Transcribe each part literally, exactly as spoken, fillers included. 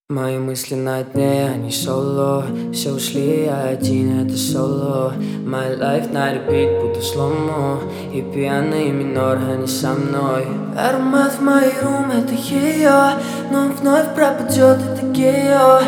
Мои мысли на дне, они соло. Все ушли, я один, это соло. My life на репит, будто сломо. И пьяный минор, они со мной. Аромат в моей рум, это ее. Но он вновь пропадет, это гео.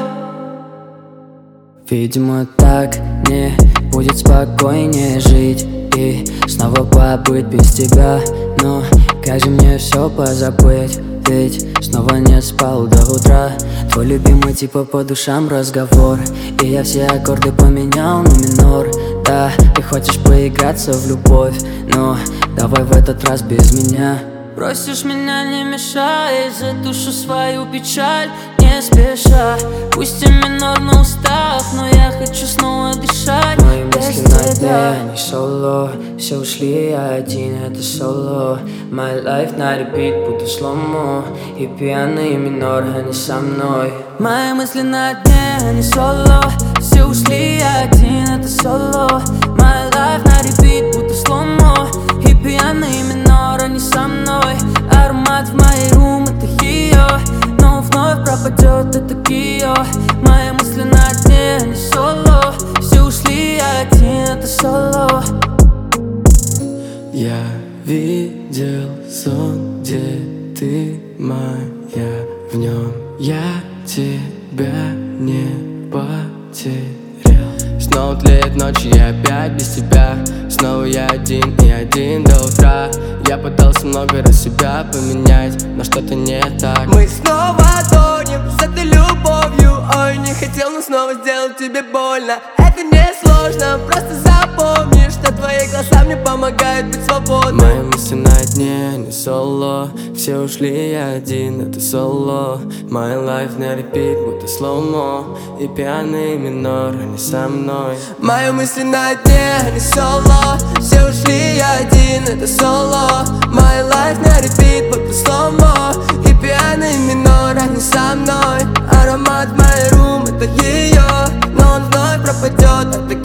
Видимо, так мне будет спокойнее жить и снова побыть без тебя. Но как же мне все позабыть? Ведь снова не спал до утра. Твой любимый типа по душам разговор. И я все аккорды поменял на минор. Да, ты хочешь поиграться в любовь, но давай в этот раз без меня. Просишь меня не мешай, затушу свою печаль не спеша. Пусть и минор на устах, но я хочу снова дышать. Мои мысли на дне, они соло. Все ушли, я один, это соло. My life на репит, будто сломо. И пьяный минор, они со мной. Мои мысли на дне, они соло. Все ушли, я один, это соло. My life на репит, будто сломо. И пьяный минор, они со мной. Аромат в моей рум, это ее. Но вновь пропадет, это гео. Мои мысли на дне, они соло. Все ушли, я один, это соло. Я видел сон, где ты моя. В нем я тебя не потерял. Снова тлеет ночь, и опять без тебя. Снова я один и один до утра. Я пытался много раз себя поменять, но что-то не так. Мы снова тонем с этой любовью. Ой, не хотел, но снова сделал тебе больно. Это не сложно, просто запомни, что твои глаза мне помогают быть свободным. Мои мысли на дне, не соло. Все ушли, я один, это соло. My life на репит, будто слоумо. И пьяный минор, они со мной. Мои мысли на дне, не соло. Все ушли, я один, это соло. My life на репит, будто слоумо. И пьяный минор, они со мной. Аромат в моей рум, это ее. Но он вновь пропадет, это